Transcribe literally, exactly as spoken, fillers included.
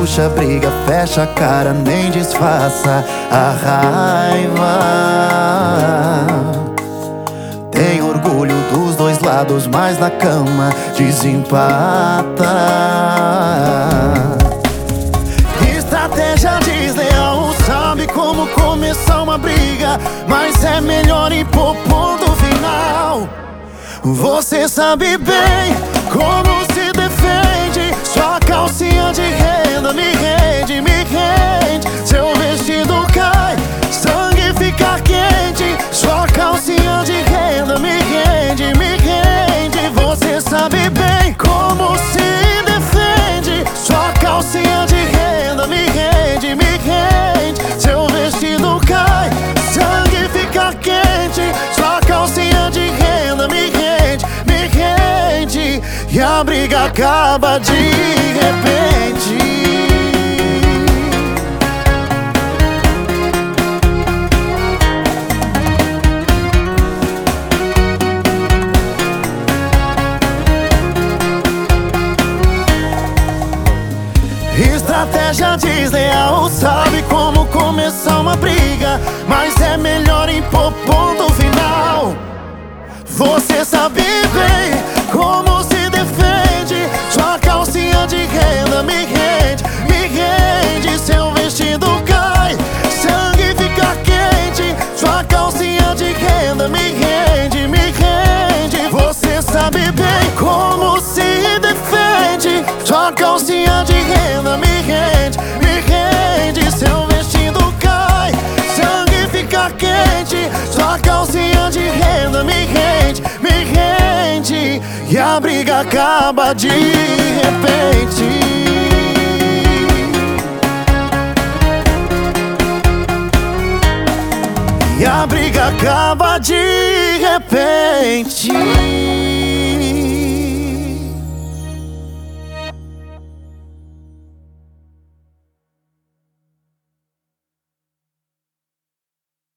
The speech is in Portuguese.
puxa a briga, fecha a cara, nem disfarça a raiva. Tem orgulho dos dois lados, mas na cama desempata. Estratégia desleal, sabe como começar uma briga, mas é melhor impor ponto final. Você sabe bem como se defende, sua calcinha de renda me rende, me rende. Seu vestido cai, sangue fica quente, sua calcinha de renda me rende, me rende. Você sabe bem como se defende, sua calcinha de renda me rende, me rende. Seu vestido cai, sangue fica quente, sua calcinha de renda me rende, me rende. E a briga acaba de repente. Estratégia desleal, sabe como começar uma briga, mas é melhor impor ponto final. Você sabe bem como se defende, sua calcinha de renda me rende, me rende. Seu vestido cai, sangue fica quente, sua calcinha de renda me rende, me rende. Você sabe bem como se defende, sua calcinha de renda me rende, me rende. Seu vestido cai, sangue fica quente, sua calcinha de renda me rende, me rende. E a briga acaba de repente. E a briga acaba de repente.